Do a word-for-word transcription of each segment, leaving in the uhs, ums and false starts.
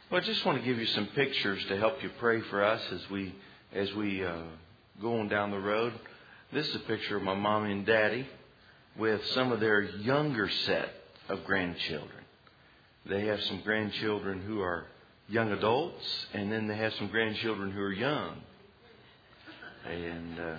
Well, I just want to give you some pictures to help you pray for us as we as we uh, go on down the road. This is a picture of my mommy and daddy with some of their younger set of grandchildren. They have some grandchildren who are young adults, and then they have some grandchildren who are young. And uh,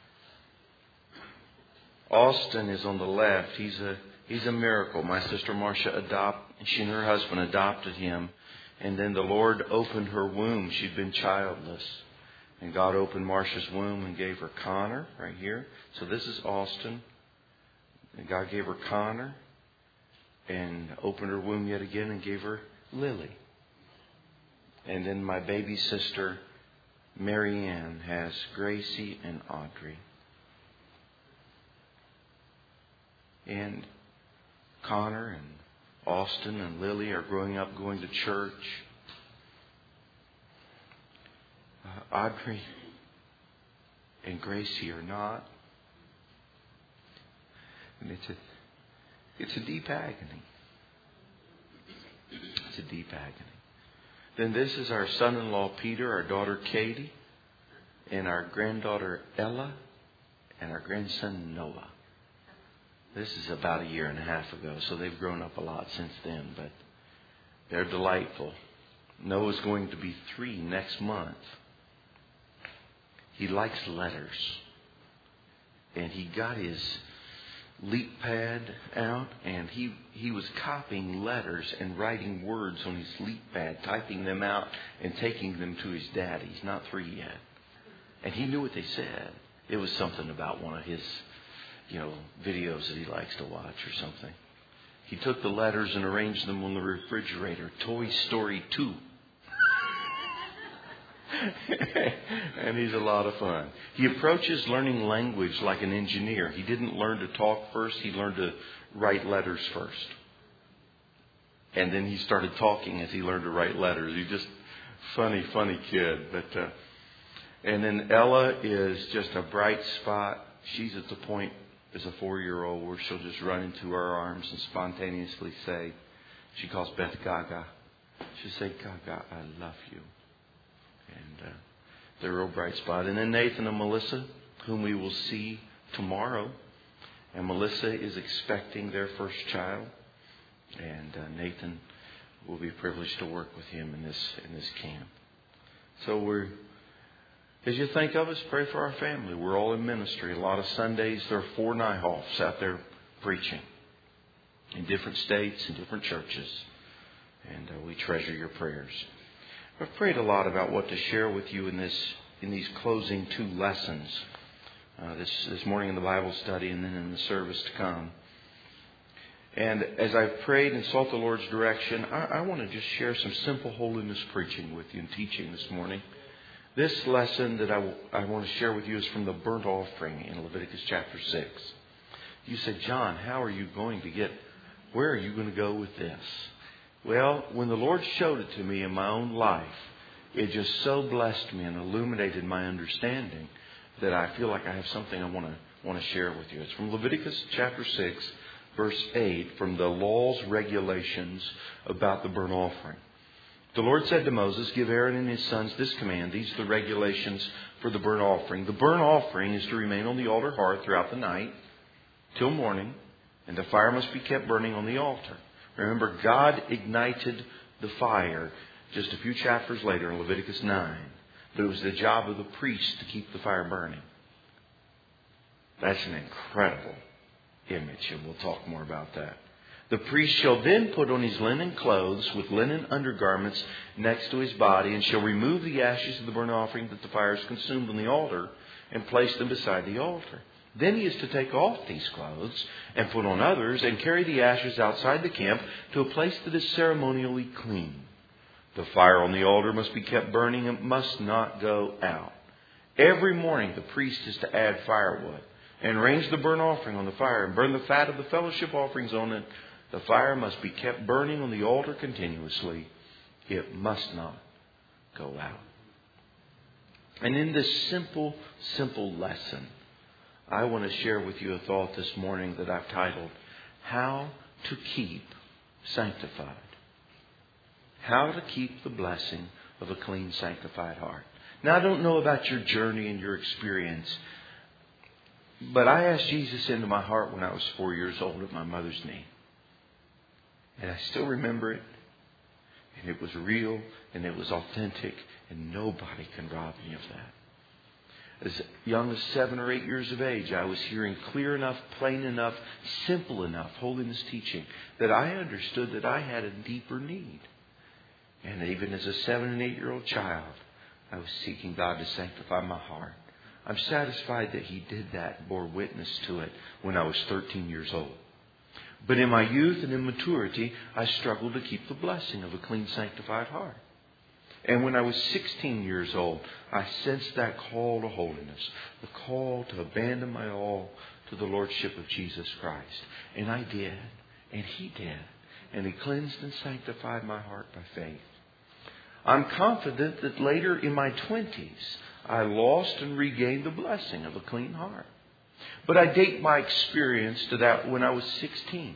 Austin is on the left. He's a he's a miracle. My sister Marcia adopt she and her husband adopted him, and then the Lord opened her womb. She'd been childless, and God opened Marcia's womb and gave her Connor right here. So this is Austin, and God gave her Connor, and opened her womb yet again and gave her Lily. And then my baby sister Marianne has Gracie and Audrey. And Connor and Austin and Lily are growing up going to church. Uh, Audrey and Gracie are not. And it's a, it's a deep agony. It's a deep agony. Then this is our son-in-law Peter, our daughter Katie, and our granddaughter Ella, and our grandson Noah. This is about a year and a half ago, so they've grown up a lot since then, but they're delightful. Noah's going to be three next month. He likes letters, and he got his leap pad out, and he, he was copying letters and writing words on his leap pad, typing them out and taking them to his dad. He's not three yet. And he knew what they said. It was something about one of his, you know, videos that he likes to watch or something. He took the letters and arranged them on the refrigerator. Toy Story two. And he's a lot of fun. He approaches learning language like an engineer. He didn't learn to talk first. He learned to write letters first. And then he started talking as he learned to write letters. He's just funny, funny kid. But uh, and then Ella is just a bright spot. She's at the point as a four-year-old where she'll just run into our arms and spontaneously say, she calls Beth Gaga. She'll say, Gaga, I love you. And uh, they're a real bright spot. And then Nathan and Melissa, whom we will see tomorrow. And Melissa is expecting their first child. And uh, Nathan will be privileged to work with him in this in this camp. So we're, as you think of us, pray for our family. We're all in ministry. A lot of Sundays, there are four Nyhoffs out there preaching in different states and different churches. And uh, we treasure your prayers. I've prayed a lot about what to share with you in this in these closing two lessons. Uh, this this morning in the Bible study and then in the service to come. And as I've prayed and sought the Lord's direction, I, I want to just share some simple holiness preaching with you and teaching this morning. This lesson that I, I want to share with you is from the burnt offering in Leviticus chapter six. You said, John, how are you going to get, where are you going to go with this? Well, when the Lord showed it to me in my own life, it just so blessed me and illuminated my understanding that I feel like I have something I want to want to share with you. It's from Leviticus chapter six, verse eight, from the laws, regulations about the burnt offering. The Lord said to Moses, give Aaron and his sons this command. These are the regulations for the burnt offering. The burnt offering is to remain on the altar hearth throughout the night till morning, and the fire must be kept burning on the altar. Remember, God ignited the fire just a few chapters later in Leviticus nine. But it was the job of the priest to keep the fire burning. That's an incredible image, and we'll talk more about that. The priest shall then put on his linen clothes with linen undergarments next to his body, and shall remove the ashes of the burnt offering that the fire has consumed on the altar, and place them beside the altar. Then he is to take off these clothes and put on others and carry the ashes outside the camp to a place that is ceremonially clean. The fire on the altar must be kept burning and must not go out. Every morning the priest is to add firewood and range the burnt offering on the fire and burn the fat of the fellowship offerings on it. The fire must be kept burning on the altar continuously. It must not go out. And in this simple, simple lesson, I want to share with you a thought this morning that I've titled, How to Keep Sanctified. How to keep the blessing of a clean, sanctified heart. Now, I don't know about your journey and your experience, but I asked Jesus into my heart when I was four years old at my mother's knee. And I still remember it. And it was real and it was authentic. And nobody can rob me of that. As young as seven or eight years of age, I was hearing clear enough, plain enough, simple enough holiness teaching that I understood that I had a deeper need. And even as a seven and eight year old child, I was seeking God to sanctify my heart. I'm satisfied that He did that and bore witness to it when I was thirteen years old. But in my youth and in maturity, I struggled to keep the blessing of a clean, sanctified heart. And when I was sixteen years old, I sensed that call to holiness, the call to abandon my all to the Lordship of Jesus Christ. And I did, and He did. And He cleansed and sanctified my heart by faith. I'm confident that later in my twenties, I lost and regained the blessing of a clean heart. But I date my experience to that when I was sixteen.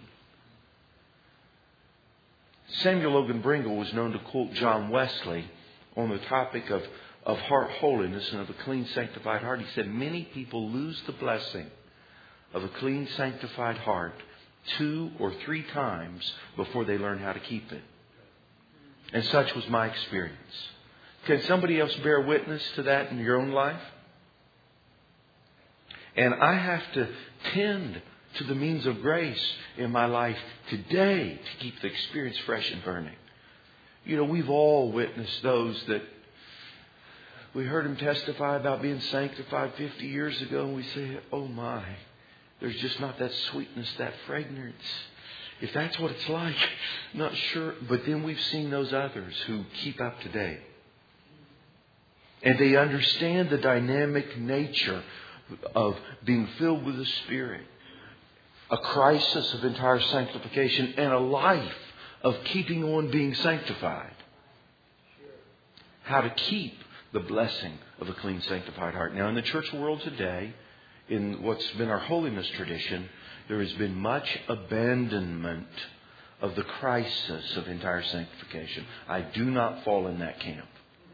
Samuel Logan Bringle was known to quote John Wesley on the topic of, of heart holiness and of a clean, sanctified heart. He said, many people lose the blessing of a clean, sanctified heart two or three times before they learn how to keep it. And such was my experience. Can somebody else bear witness to that in your own life? And I have to tend to the means of grace in my life today to keep the experience fresh and burning. You know, we've all witnessed those that we heard them testify about being sanctified fifty years ago, and we say, oh my, there's just not that sweetness, that fragrance. If that's what it's like, not sure. But then we've seen those others who keep up to date. And they understand the dynamic nature of being filled with the Spirit, a crisis of entire sanctification, and a life of keeping on being sanctified. How to keep the blessing of a clean, sanctified heart. Now, in the church world today, in what's been our holiness tradition, there has been much abandonment of the crisis of entire sanctification. I do not fall in that camp.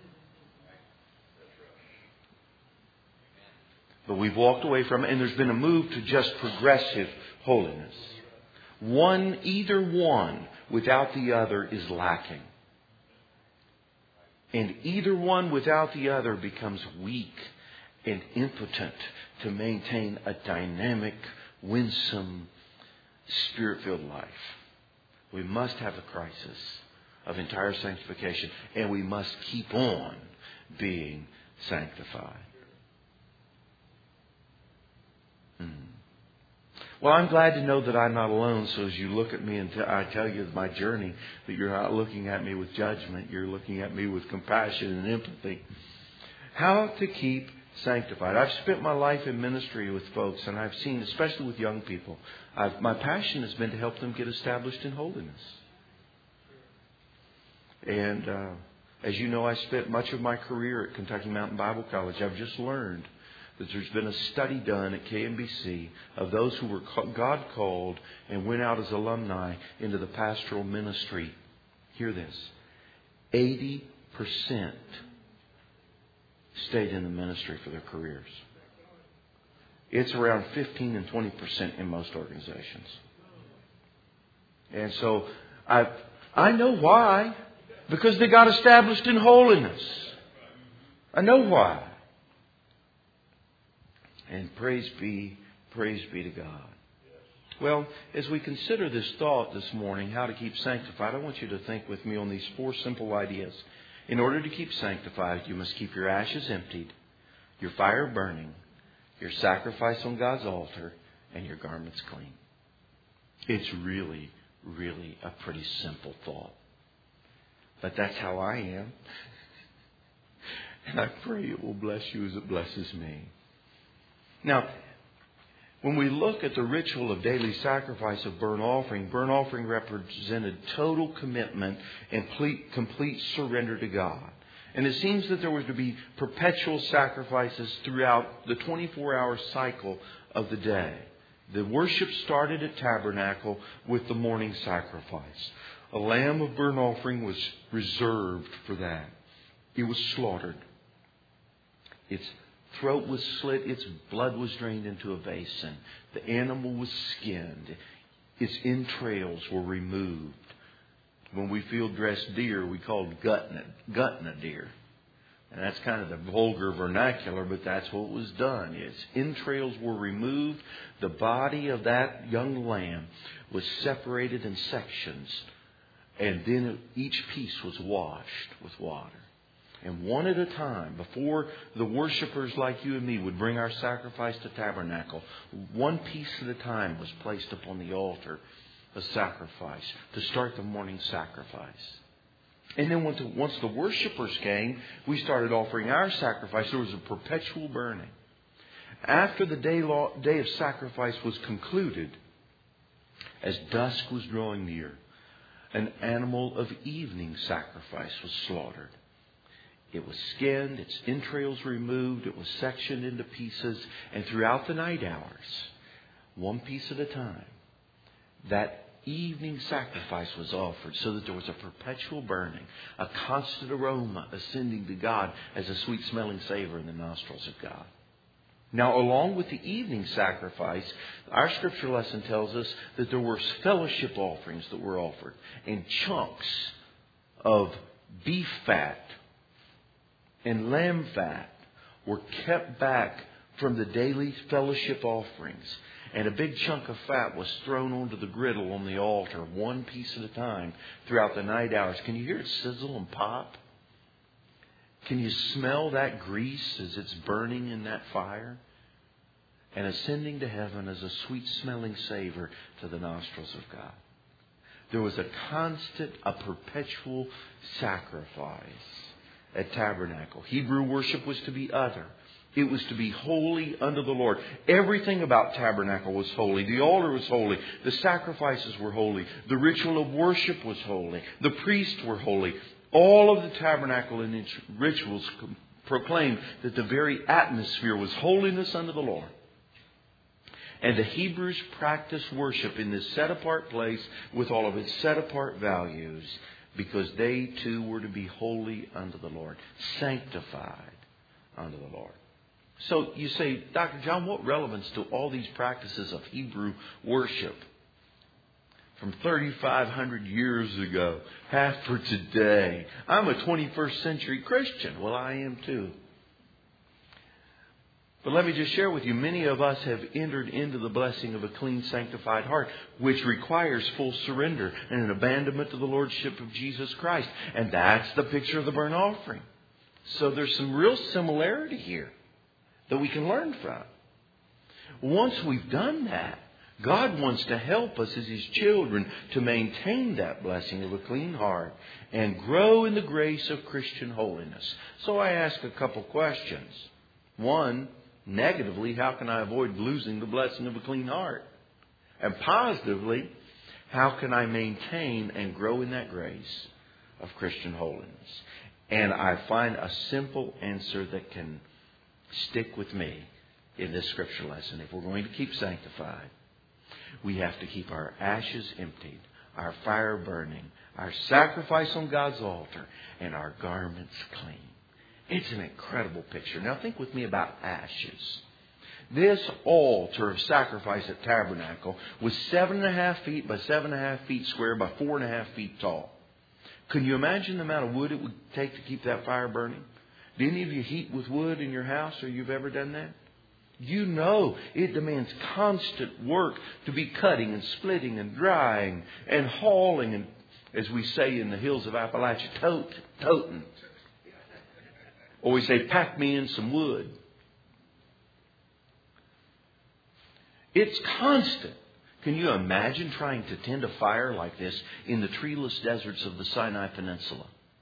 But we've walked away from it, and there's been a move to just progressive holiness. One, either one, without the other is lacking. And either one without the other becomes weak and impotent to maintain a dynamic, winsome, Spirit-filled life. We must have a crisis of entire sanctification, and we must keep on being sanctified. Hmm. Well, I'm glad to know that I'm not alone. So as you look at me and t- I tell you my journey, that you're not looking at me with judgment. You're looking at me with compassion and empathy. How to keep sanctified. I've spent my life in ministry with folks, and I've seen, especially with young people, I've, my passion has been to help them get established in holiness. And uh, as you know, I spent much of my career at Kentucky Mountain Bible College. I've just learned that there's been a study done at K M B C of those who were God called and went out as alumni into the pastoral ministry. Hear this. eighty percent stayed in the ministry for their careers. It's around fifteen and twenty percent in most organizations. And so I I know why. Because they got established in holiness. I know why. And praise be, praise be to God. Well, as we consider this thought this morning, how to keep sanctified, I want you to think with me on these four simple ideas. In order to keep sanctified, you must keep your ashes emptied, your fire burning, your sacrifice on God's altar, and your garments clean. It's really, really a pretty simple thought. But that's how I am. And I pray it will bless you as it blesses me. Now, when we look at the ritual of daily sacrifice of burnt offering, burnt offering represented total commitment and complete, complete surrender to God. And it seems that there were to be perpetual sacrifices throughout the twenty-four hour cycle of the day. The worship started at tabernacle with the morning sacrifice. A lamb of burnt offering was reserved for that. It was slaughtered. Its throat was slit. Its blood was drained into a basin. The animal was skinned. Its entrails were removed. When we field dressed deer, we called gutting a, gutting a deer. And that's kind of the vulgar vernacular, but that's what was done. Its entrails were removed. The body of that young lamb was separated in sections. And then each piece was washed with water. And one at a time, before the worshipers like you and me would bring our sacrifice to tabernacle, one piece at a time was placed upon the altar of sacrifice to start the morning sacrifice. And then once the, once the worshipers came, we started offering our sacrifice. There was a perpetual burning. After the day, law, day of sacrifice was concluded, as dusk was drawing near, an animal of evening sacrifice was slaughtered. It was skinned, its entrails removed, it was sectioned into pieces, and throughout the night hours, one piece at a time, that evening sacrifice was offered so that there was a perpetual burning, a constant aroma ascending to God as a sweet smelling savor in the nostrils of God. Now, along with the evening sacrifice, our scripture lesson tells us that there were fellowship offerings that were offered, and chunks of beef fat and lamb fat were kept back from the daily fellowship offerings. And a big chunk of fat was thrown onto the griddle on the altar, one piece at a time, throughout the night hours. Can you hear it sizzle and pop? Can you smell that grease as it's burning in that fire? And ascending to heaven as a sweet-smelling savor to the nostrils of God. There was a constant, a perpetual sacrifice at tabernacle. Hebrew worship was to be other. It was to be holy unto the Lord. Everything about tabernacle was holy. The altar was holy. The sacrifices were holy. The ritual of worship was holy. The priests were holy. All of the tabernacle and its rituals proclaimed that the very atmosphere was holiness unto the Lord. And the Hebrews practiced worship in this set-apart place with all of its set-apart values, because they too were to be holy unto the Lord, sanctified unto the Lord. So you say, Doctor John, what relevance do all these practices of Hebrew worship from thirty-five hundred years ago have for today? I'm a twenty-first century Christian. Well, I am too. But let me just share with you, many of us have entered into the blessing of a clean, sanctified heart, which requires full surrender and an abandonment to the Lordship of Jesus Christ. And that's the picture of the burnt offering. So there's some real similarity here that we can learn from. Once we've done that, God wants to help us as His children to maintain that blessing of a clean heart and grow in the grace of Christian holiness. So I ask a couple questions. One, negatively, how can I avoid losing the blessing of a clean heart? And positively, how can I maintain and grow in that grace of Christian holiness? And I find a simple answer that can stick with me in this scripture lesson. If we're going to keep sanctified, we have to keep our ashes emptied, our fire burning, our sacrifice on God's altar, and our garments clean. It's an incredible picture. Now think with me about ashes. This altar of sacrifice at Tabernacle was seven and a half feet by seven and a half feet square by four and a half feet tall. Can you imagine the amount of wood it would take to keep that fire burning? Do any of you heat with wood in your house, or you've ever done that? You know it demands constant work to be cutting and splitting and drying and hauling and, as we say in the hills of Appalachia, tote, toting. Or we say, pack me in some wood. It's constant. Can you imagine trying to tend a fire like this in the treeless deserts of the Sinai Peninsula?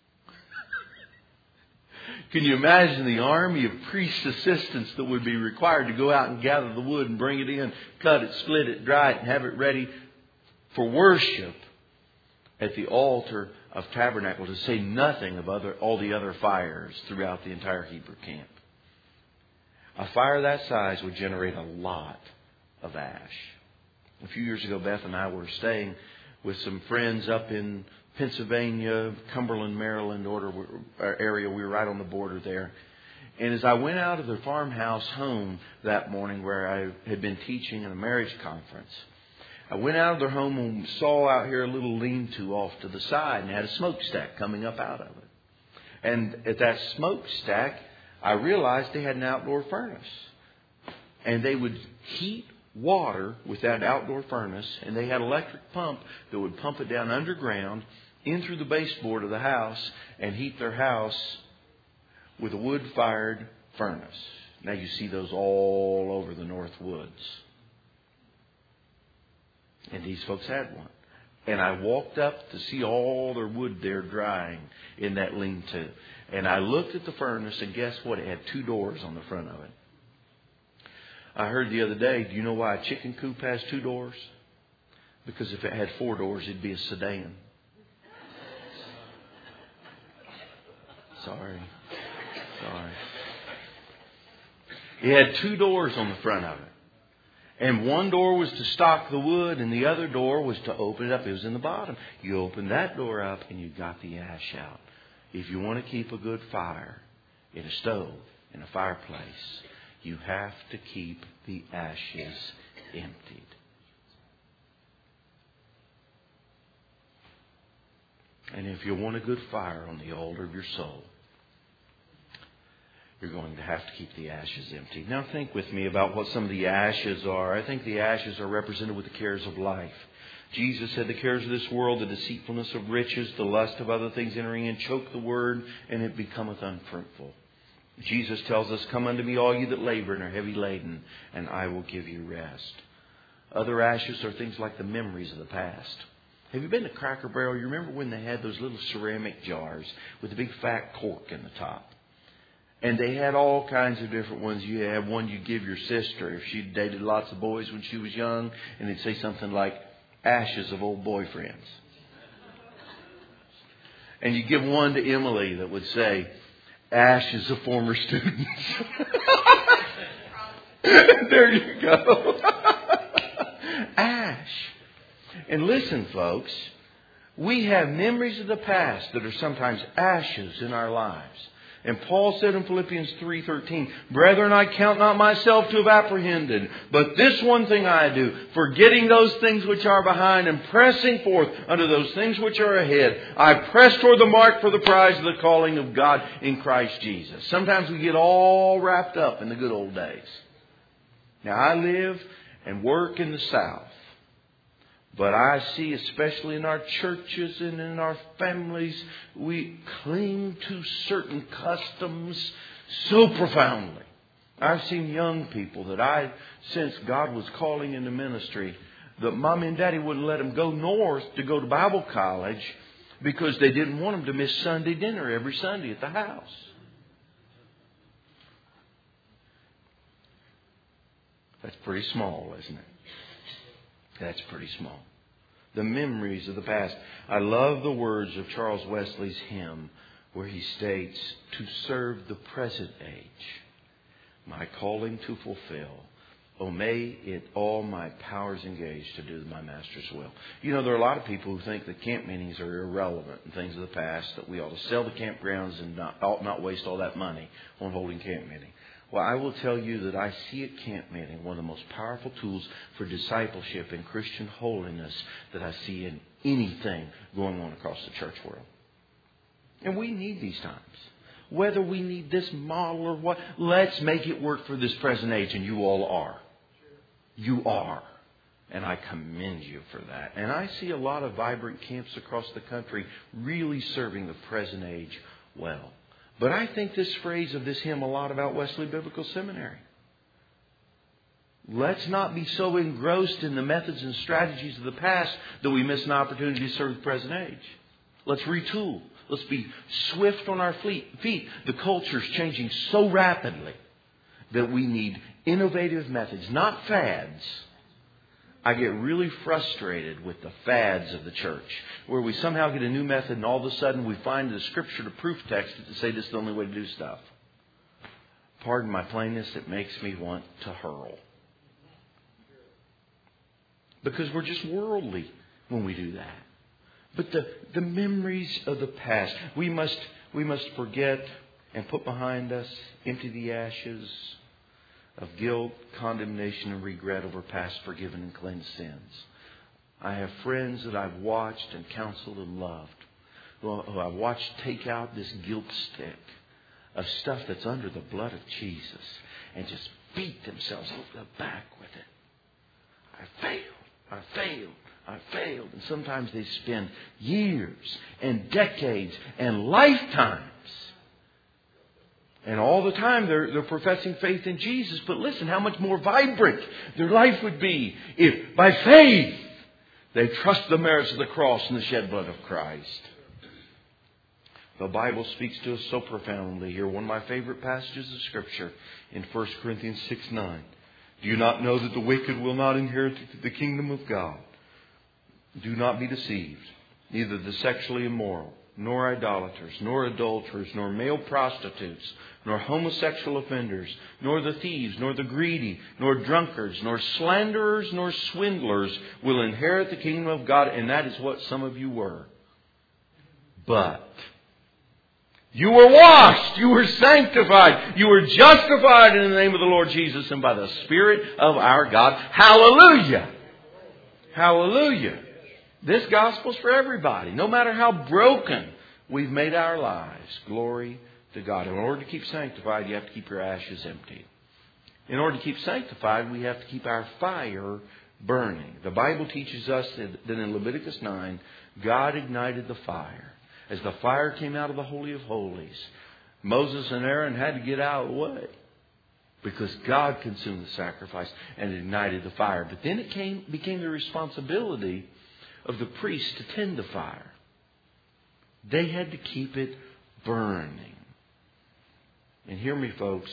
Can you imagine the army of priest assistants that would be required to go out and gather the wood and bring it in, cut it, split it, dry it, and have it ready for worship at the altar of Tabernacle, to say nothing of other all the other fires throughout the entire Hebrew camp? A fire that size would generate a lot of ash. A few years ago, Beth and I were staying with some friends up in Pennsylvania, Cumberland, Maryland order, area. We were right on the border there. And as I went out of the farmhouse home that morning where I had been teaching in a marriage conference, I went out of their home and saw out here a little lean-to off to the side and had a smokestack coming up out of it. And at that smokestack, I realized they had an outdoor furnace. And they would heat water with that outdoor furnace, and they had an electric pump that would pump it down underground in through the baseboard of the house and heat their house with a wood-fired furnace. Now you see those all over the North Woods. And these folks had one. And I walked up to see all their wood there drying in that lean-to. And I looked at the furnace, and guess what? It had two doors on the front of it. I heard the other day, do you know why a chicken coop has two doors? Because if it had four doors, it'd be a sedan. Sorry. Sorry. It had two doors on the front of it. And one door was to stock the wood, and the other door was to open it up. It was in the bottom. You open that door up, and you got the ash out. If you want to keep a good fire in a stove, in a fireplace, you have to keep the ashes emptied. And if you want a good fire on the altar of your soul, you're going to have to keep the ashes empty. Now think with me about what some of the ashes are. I think the ashes are represented with the cares of life. Jesus said the cares of this world, the deceitfulness of riches, the lust of other things entering in, choke the word, and it becometh unfruitful. Jesus tells us, come unto me all you that labor and are heavy laden, and I will give you rest. Other ashes are things like the memories of the past. Have you been to Cracker Barrel? You remember when they had those little ceramic jars with the big fat cork in the top? And they had all kinds of different ones. You had one you give your sister if she dated lots of boys when she was young, and it'd say something like, ashes of old boyfriends. And you give one to Emily that would say, ashes of former students. There you go. Ash. And listen, folks, we have memories of the past that are sometimes ashes in our lives. And Paul said in Philippians three thirteen, brethren, I count not myself to have apprehended, but this one thing I do, forgetting those things which are behind and pressing forth unto those things which are ahead, I press toward the mark for the prize of the calling of God in Christ Jesus. Sometimes we get all wrapped up in the good old days. Now, I live and work in the South. But I see, especially in our churches and in our families, we cling to certain customs so profoundly. I've seen young people that I sensed God was calling into ministry, that Mom and Daddy wouldn't let them go north to go to Bible college because they didn't want them to miss Sunday dinner every Sunday at the house. That's pretty small, isn't it? That's pretty small. The memories of the past. I love the words of Charles Wesley's hymn where he states, to serve the present age, my calling to fulfill. Oh, may it all my powers engage to do my Master's will. You know, there are a lot of people who think that camp meetings are irrelevant and things of the past, that we ought to sell the campgrounds and not, ought not waste all that money on holding camp meeting. Well, I will tell you that I see at camp meeting one of the most powerful tools for discipleship and Christian holiness that I see in anything going on across the church world. And we need these times. Whether we need this model or what, let's make it work for this present age, and you all are. You are. And I commend you for that. And I see a lot of vibrant camps across the country really serving the present age well. But I think this phrase of this hymn a lot about Wesley Biblical Seminary. Let's not be so engrossed in the methods and strategies of the past that we miss an opportunity to serve the present age. Let's retool. Let's be swift on our feet. The culture's changing so rapidly that we need innovative methods, not fads. I get really frustrated with the fads of the church, where we somehow get a new method and all of a sudden we find the scripture to proof text to say this is the only way to do stuff. Pardon my plainness, it makes me want to hurl. Because we're just worldly. when we do that. But the, the memories of the past, we must, we must forget and put behind us, empty the ashes of guilt, condemnation, and regret over past forgiven and cleansed sins. I have friends that I've watched and counseled and loved, who I've watched take out this guilt stick of stuff that's under the blood of Jesus and just beat themselves over the back with it. I failed. I failed. I failed. And sometimes they spend years and decades and lifetimes. And all the time they're, they're professing faith in Jesus. But listen, how much more vibrant their life would be if by faith they trust the merits of the cross and the shed blood of Christ. The Bible speaks to us so profoundly here. One of my favorite passages of Scripture in First Corinthians six nine. Do you not know that the wicked will not inherit the kingdom of God? Do not be deceived. Neither the sexually immoral, nor idolaters, nor adulterers, nor male prostitutes, nor homosexual offenders, nor the thieves, nor the greedy, nor drunkards, nor slanderers, nor swindlers will inherit the kingdom of God. And that is what some of you were. But you were washed, you were sanctified, you were justified in the name of the Lord Jesus and by the Spirit of our God. Hallelujah! Hallelujah! This gospel's for everybody. No matter how broken we've made our lives. Glory to God. In order to keep sanctified, you have to keep your ashes empty. In order to keep sanctified, we have to keep our fire burning. The Bible teaches us that in Leviticus nine, God ignited the fire. As the fire came out of the Holy of Holies, Moses and Aaron had to get out of the way because God consumed the sacrifice and ignited the fire. But then it came became the responsibility of the priests to tend the fire. They had to keep it burning. And hear me, folks.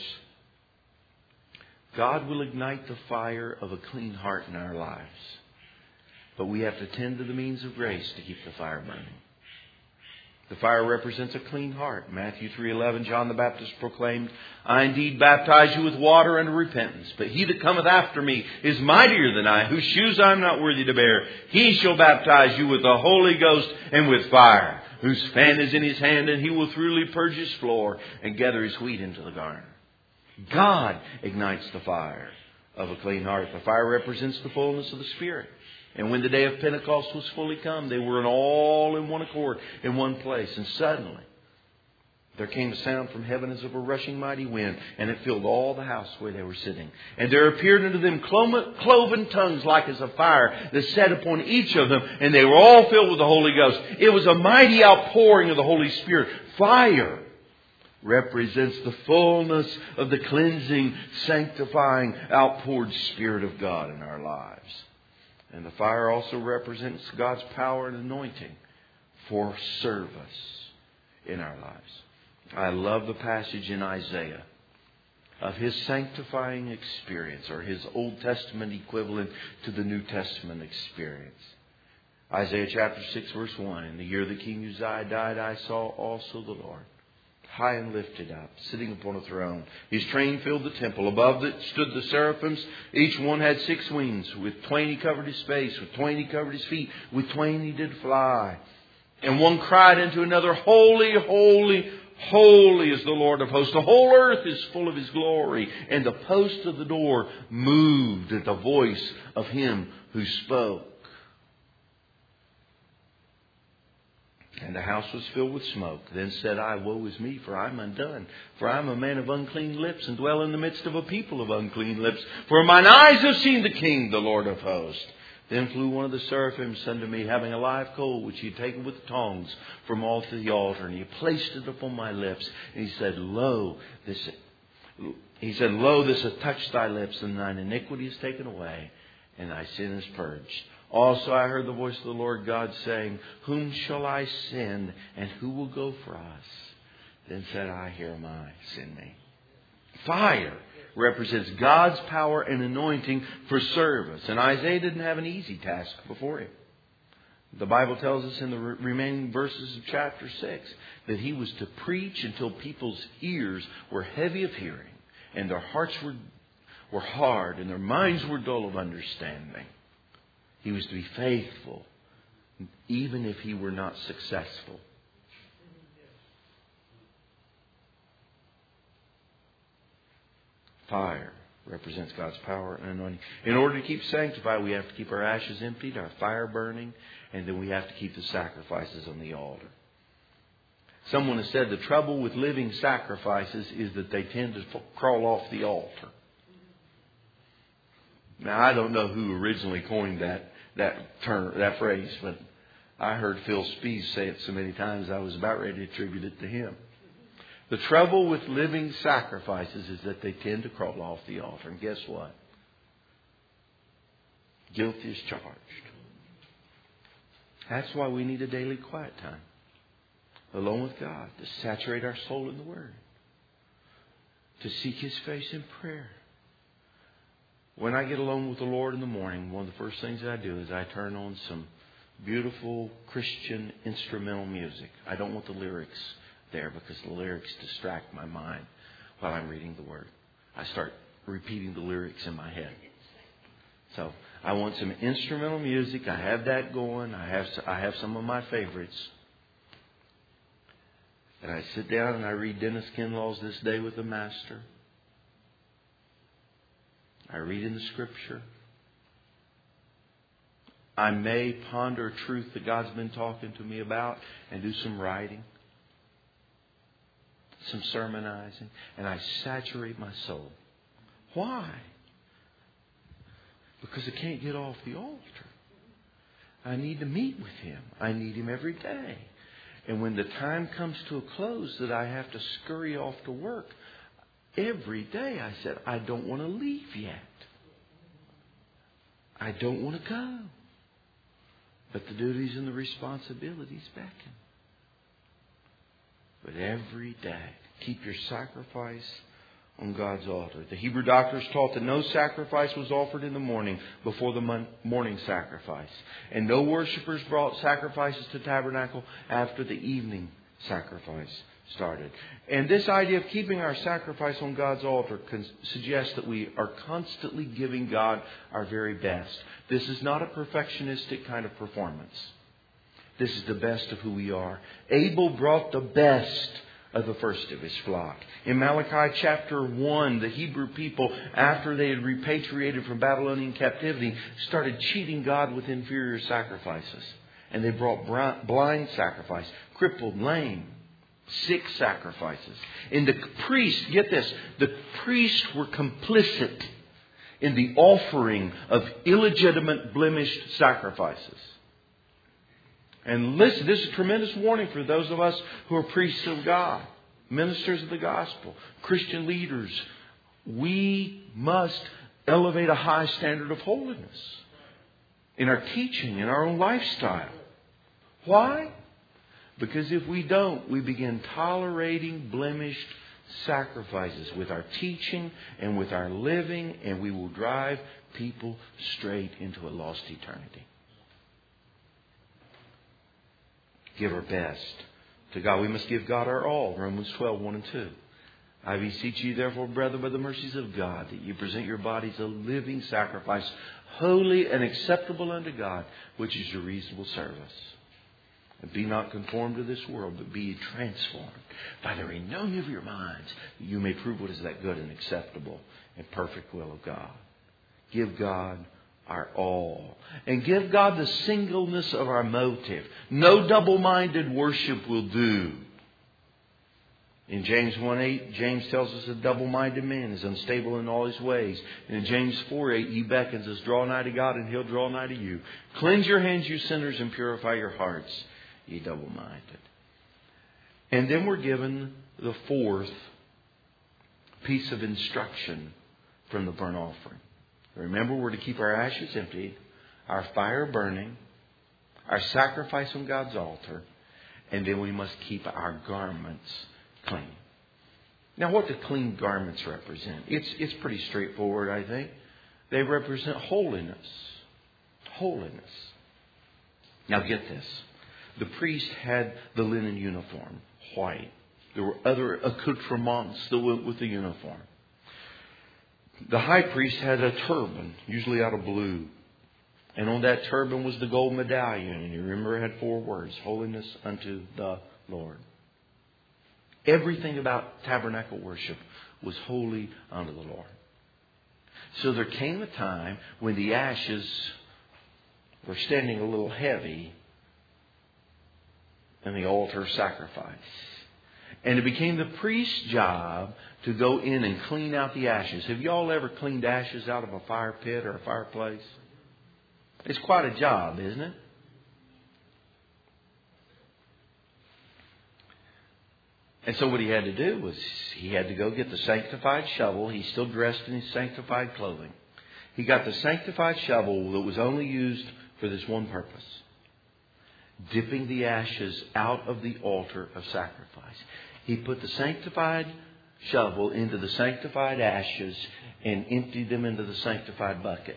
God will ignite the fire of a clean heart in our lives. But we have to tend to the means of grace to keep the fire burning. The fire represents a clean heart. Matthew three eleven, John the Baptist proclaimed, I indeed baptize you with water unto repentance. But he that cometh after me is mightier than I, whose shoes I am not worthy to bear. He shall baptize you with the Holy Ghost and with fire, whose fan is in his hand, and he will thoroughly purge his floor and gather his wheat into the garner. God ignites the fire of a clean heart. The fire represents the fullness of the Spirit. And when the day of Pentecost was fully come, they were in all in one accord, in one place. And suddenly, there came a sound from heaven as of a rushing mighty wind, and it filled all the house where they were sitting. And there appeared unto them cloven tongues like as of fire that sat upon each of them, and they were all filled with the Holy Ghost. It was a mighty outpouring of the Holy Spirit. Fire represents the fullness of the cleansing, sanctifying, outpoured Spirit of God in our lives. And the fire also represents God's power and anointing for service in our lives. I love the passage in Isaiah of his sanctifying experience, or his Old Testament equivalent to the New Testament experience. Isaiah chapter six verse one, in the year that King Uzziah died, I saw also the Lord, high and lifted up, sitting upon a throne. His train filled the temple. Above it stood the seraphims. Each one had six wings. With twain he covered his face. With twain he covered his feet. With twain he did fly. And one cried unto another, Holy, holy, holy is the Lord of hosts. The whole earth is full of his glory. And the post of the door moved at the voice of him who spoke. And the house was filled with smoke. Then said I, Woe is me, for I am undone. For I am a man of unclean lips, and dwell in the midst of a people of unclean lips. For mine eyes have seen the King, the Lord of hosts. Then flew one of the seraphims unto me, having a live coal, which he had taken with tongs from off the altar. And he placed it upon my lips. And he said, Lo, this, he said, Lo, this hath touched thy lips, and thine iniquity is taken away, and thy sin is purged. Also I heard the voice of the Lord God saying, Whom shall I send, and who will go for us? Then said I, Here am I, send me. Fire represents God's power and anointing for service. And Isaiah didn't have an easy task before him. The Bible tells us in the remaining verses of chapter six that he was to preach until people's ears were heavy of hearing, and their hearts were, were hard, and their minds were dull of understanding. He was to be faithful even if he were not successful. Fire represents God's power and anointing. In order to keep sanctified, we have to keep our ashes emptied, our fire burning, and then we have to keep the sacrifices on the altar. Someone has said the trouble with living sacrifices is that they tend to f- crawl off the altar. Now, I don't know who originally coined that that term, that phrase, but I heard Phil Spees say it so many times I was about ready to attribute it to him. The trouble with living sacrifices is that they tend to crawl off the altar. And guess what? Guilt is charged. That's why we need a daily quiet time alone with God, to saturate our soul in the Word, to seek His face in prayer. When I get alone with the Lord in the morning, one of the first things I do is I turn on some beautiful Christian instrumental music. I don't want the lyrics there because the lyrics distract my mind while I'm reading the Word. I start repeating the lyrics in my head. So I want some instrumental music. I have that going. I have I have some of my favorites. And I sit down and I read Dennis Kinlaw's This Day with the Master. I read in the Scripture. I may ponder a truth that God's been talking to me about and do some writing, some sermonizing, and I saturate my soul. Why? Because I can't get off the altar. I need to meet with Him. I need Him every day. And when the time comes to a close that I have to scurry off to work, every day I said, I don't want to leave yet. I don't want to go. But the duties and the responsibilities beckon. But every day, keep your sacrifice on God's altar. The Hebrew doctors taught that no sacrifice was offered in the morning before the morning sacrifice. And no worshippers brought sacrifices to the tabernacle after the evening sacrifice started. And this idea of keeping our sacrifice on God's altar suggests that we are constantly giving God our very best. This is not a perfectionistic kind of performance. This is the best of who we are. Abel brought the best of the first of his flock. In Malachi chapter one, the Hebrew people, after they had repatriated from Babylonian captivity, started cheating God with inferior sacrifices. And they brought blind sacrifice, crippled, lame, sick sacrifices. And the priests, get this, the priests were complicit in the offering of illegitimate, blemished sacrifices. And listen, this is a tremendous warning for those of us who are priests of God, ministers of the gospel, Christian leaders. We must elevate a high standard of holiness in our teaching, in our own lifestyle. Why? Because if we don't, we begin tolerating blemished sacrifices with our teaching and with our living, and we will drive people straight into a lost eternity. Give our best to God. We must give God our all. Romans twelve, one and two. I beseech you, therefore, brethren, by the mercies of God, that you present your bodies a living sacrifice, holy and acceptable unto God, which is your reasonable service. And be not conformed to this world, but be ye transformed by the renewing of your minds, that you may prove what is that good and acceptable and perfect will of God. Give God our all. And give God the singleness of our motive. No double-minded worship will do. In James one eight, James tells us a double-minded man is unstable in all his ways. And in James four eight, he beckons us, draw nigh to God and He'll draw nigh to you. Cleanse your hands, you sinners, and purify your hearts, ye double-minded. And then we're given the fourth piece of instruction from the burnt offering. Remember, we're to keep our ashes emptied, our fire burning, our sacrifice on God's altar, and then we must keep our garments clean. Now, what do clean garments represent? It's, it's pretty straightforward, I think. They represent holiness. Holiness. Now, get this. The priest had the linen uniform, white. There were other accoutrements that went with the uniform. The high priest had a turban, usually out of blue. And on that turban was the gold medallion. And you remember it had four words. Holiness unto the Lord. Everything about tabernacle worship was holy unto the Lord. So there came a time when the ashes were standing a little heavy in the altar sacrifice. And it became the priest's job to go in and clean out the ashes. Have you all ever cleaned ashes out of a fire pit or a fireplace? It's quite a job, isn't it? And so what he had to do was he had to go get the sanctified shovel. He's still dressed in his sanctified clothing. He got the sanctified shovel that was only used for this one purpose. Dipping the ashes out of the altar of sacrifice. He put the sanctified shovel into the sanctified ashes and emptied them into the sanctified bucket.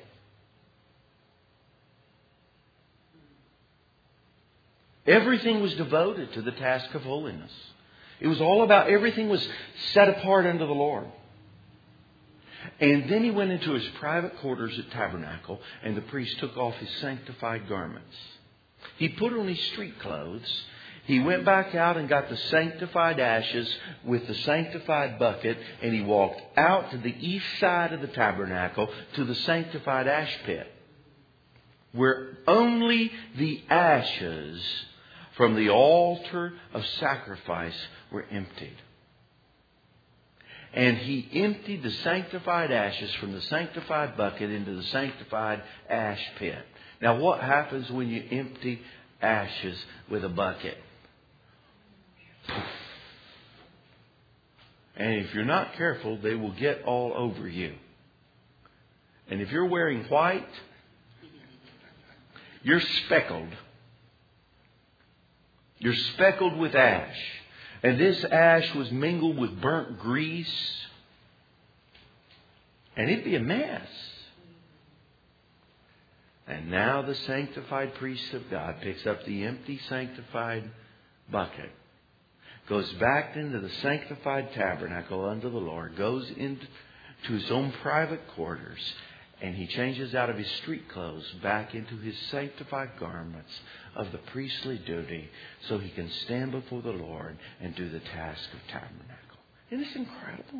Everything was devoted to the task of holiness. It was all about, everything was set apart unto the Lord. And then he went into his private quarters at Tabernacle, and the priest took off his sanctified garments. He put on his street clothes. He went back out and got the sanctified ashes with the sanctified bucket, and he walked out to the east side of the tabernacle to the sanctified ash pit, where only the ashes from the altar of sacrifice were emptied. And he emptied the sanctified ashes from the sanctified bucket into the sanctified ash pit. Now, what happens when you empty ashes with a bucket? And if you're not careful, they will get all over you. And if you're wearing white, you're speckled. You're speckled with ash. And this ash was mingled with burnt grease. And it'd be a mess. And now the sanctified priest of God picks up the empty sanctified bucket, goes back into the sanctified tabernacle unto the Lord, goes into his own private quarters, and he changes out of his street clothes back into his sanctified garments of the priestly duty so he can stand before the Lord and do the task of tabernacle. Isn't this incredible?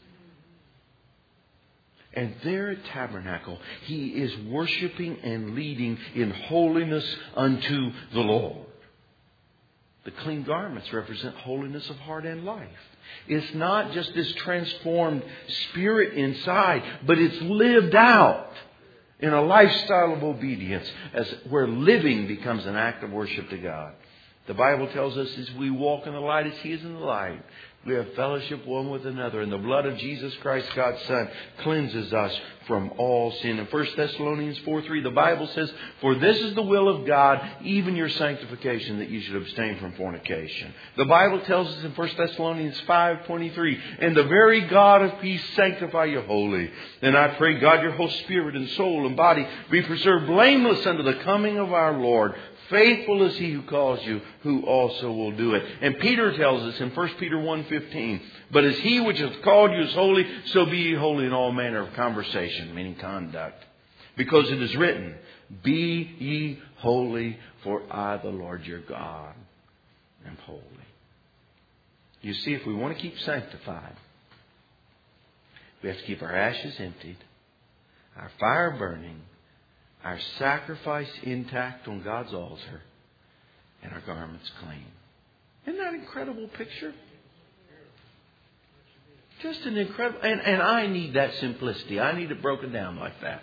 And there at Tabernacle, he is worshiping and leading in holiness unto the Lord. The clean garments represent holiness of heart and life. It's not just this transformed spirit inside, but it's lived out in a lifestyle of obedience, as where living becomes an act of worship to God. The Bible tells us as we walk in the light as he is in the light, we have fellowship one with another. And the blood of Jesus Christ, God's Son, cleanses us from all sin. In First Thessalonians four three, the Bible says, "For this is the will of God, even your sanctification, that you should abstain from fornication." The Bible tells us in First Thessalonians five twenty-three, "And the very God of peace sanctify you wholly. And I pray, God, your whole spirit and soul and body be preserved blameless unto the coming of our Lord. Faithful is he who calls you, who also will do it." And Peter tells us in First Peter one fifteen, "But as he which hath called you is holy, so be ye holy in all manner of conversation," meaning conduct. "Because it is written, Be ye holy, for I, the Lord your God, am holy." You see, if we want to keep sanctified, we have to keep our ashes emptied, our fire burning, our sacrifice intact on God's altar, and our garments clean. Isn't that an incredible picture? Just an incredible... And, and I need that simplicity. I need it broken down like that.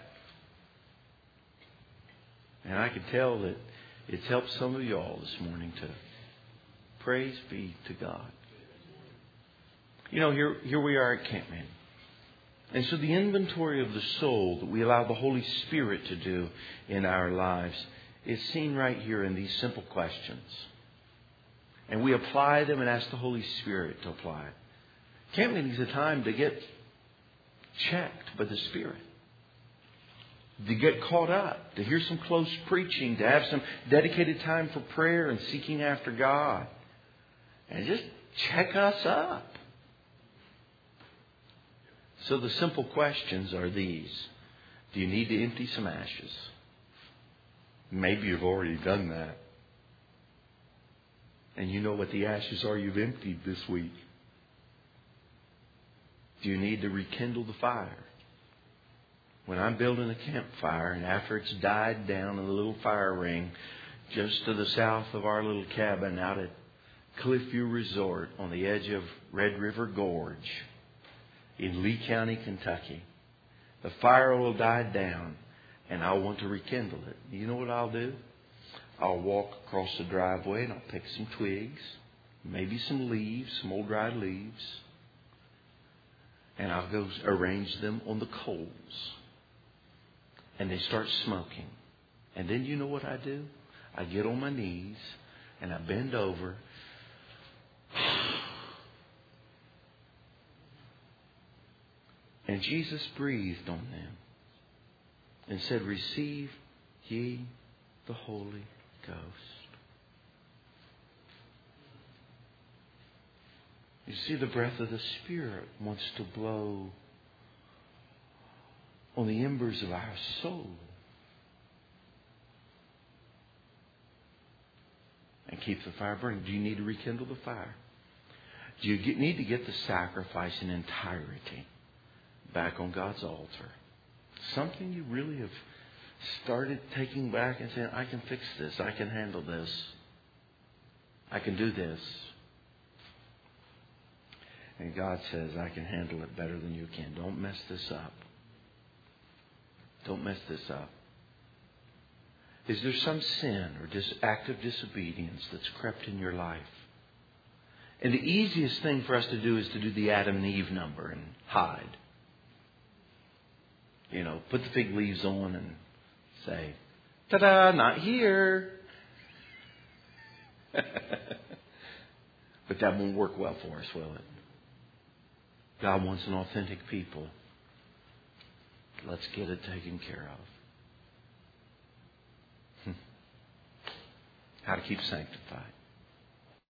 And I can tell that it's helped some of you all this morning to praise be to God. You know, here, here we are at Camp Man. And so the inventory of the soul that we allow the Holy Spirit to do in our lives is seen right here in these simple questions. And we apply them and ask the Holy Spirit to apply it. Camp meeting is a time to get checked by the Spirit. To get caught up. To hear some close preaching. To have some dedicated time for prayer and seeking after God. And just check us up. So the simple questions are these. Do you need to empty some ashes? Maybe you've already done that. And you know what the ashes are you've emptied this week. Do you need to rekindle the fire? When I'm building a campfire and after it's died down in a little fire ring just to the south of our little cabin out at Cliffview Resort on the edge of Red River Gorge in Lee County, Kentucky, the fire will die down and I want to rekindle it. You know what I'll do? I'll walk across the driveway and I'll pick some twigs, maybe some leaves, some old dried leaves, and I'll go arrange them on the coals. And they start smoking. And then you know what I do? I get on my knees and I bend over. And Jesus breathed on them and said, "Receive ye the Holy Ghost." You see, the breath of the Spirit wants to blow on the embers of our soul and keep the fire burning. Do you need to rekindle the fire? Do you get, need to get the sacrifice in entirety back on God's altar? Something you really have started taking back and saying, I can fix this. I can handle this. I can do this. And God says, I can handle it better than you can. Don't mess this up. Don't mess this up. Is there some sin or dis- act of disobedience that's crept in your life? And the easiest thing for us to do is to do the Adam and Eve number and hide. You know, put the fig leaves on and say, ta-da, not here. But that won't work well for us, will it? God wants an authentic people. Let's get it taken care of. How to keep sanctified.